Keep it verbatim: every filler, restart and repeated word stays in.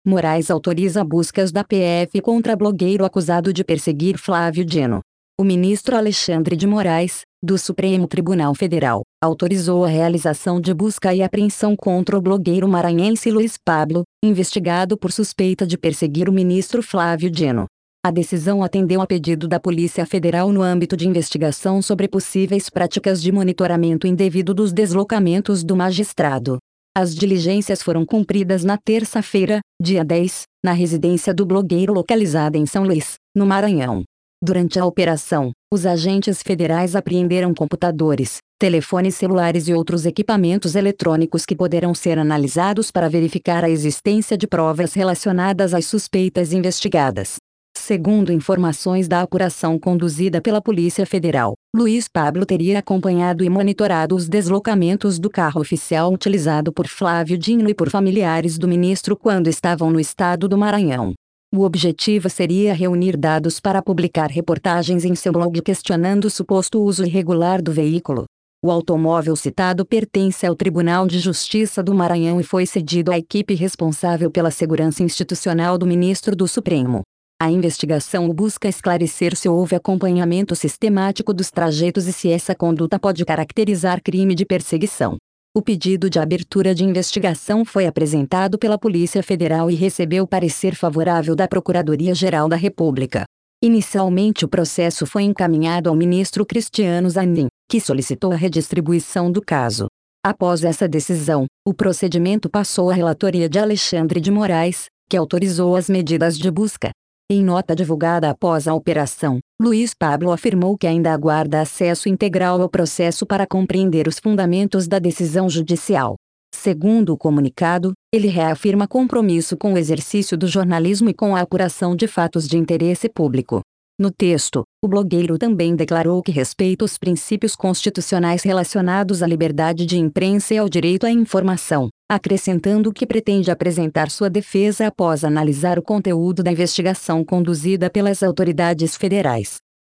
Moraes autoriza buscas da P F contra blogueiro acusado de perseguir Flávio Dino. O ministro Alexandre de Moraes, do Supremo Tribunal Federal, autorizou a realização de busca e apreensão contra o blogueiro maranhense Luiz Pablo, investigado por suspeita de perseguir o ministro Flávio Dino. A decisão atendeu a pedido da Polícia Federal no âmbito de investigação sobre possíveis práticas de monitoramento indevido dos deslocamentos do magistrado. As diligências foram cumpridas na terça-feira, dia dez, na residência do blogueiro localizada em São Luís, no Maranhão. Durante a operação, os agentes federais apreenderam computadores, telefones celulares e outros equipamentos eletrônicos que poderão ser analisados para verificar a existência de provas relacionadas às suspeitas investigadas. Segundo informações da apuração conduzida pela Polícia Federal, Luiz Pablo teria acompanhado e monitorado os deslocamentos do carro oficial utilizado por Flávio Dino e por familiares do ministro quando estavam no estado do Maranhão. O objetivo seria reunir dados para publicar reportagens em seu blog questionando o suposto uso irregular do veículo. O automóvel citado pertence ao Tribunal de Justiça do Maranhão e foi cedido à equipe responsável pela segurança institucional do ministro do Supremo. A investigação busca esclarecer se houve acompanhamento sistemático dos trajetos e se essa conduta pode caracterizar crime de perseguição. O pedido de abertura de investigação foi apresentado pela Polícia Federal e recebeu parecer favorável da Procuradoria-Geral da República. Inicialmente o processo foi encaminhado ao ministro Cristiano Zanin, que solicitou a redistribuição do caso. Após essa decisão, o procedimento passou à relatoria de Alexandre de Moraes, que autorizou as medidas de busca. Em nota divulgada após a operação, Luiz Pablo afirmou que ainda aguarda acesso integral ao processo para compreender os fundamentos da decisão judicial. Segundo o comunicado, ele reafirma compromisso com o exercício do jornalismo e com a apuração de fatos de interesse público. No texto, o blogueiro também declarou que respeita os princípios constitucionais relacionados à liberdade de imprensa e ao direito à informação, acrescentando que pretende apresentar sua defesa após analisar o conteúdo da investigação conduzida pelas autoridades federais.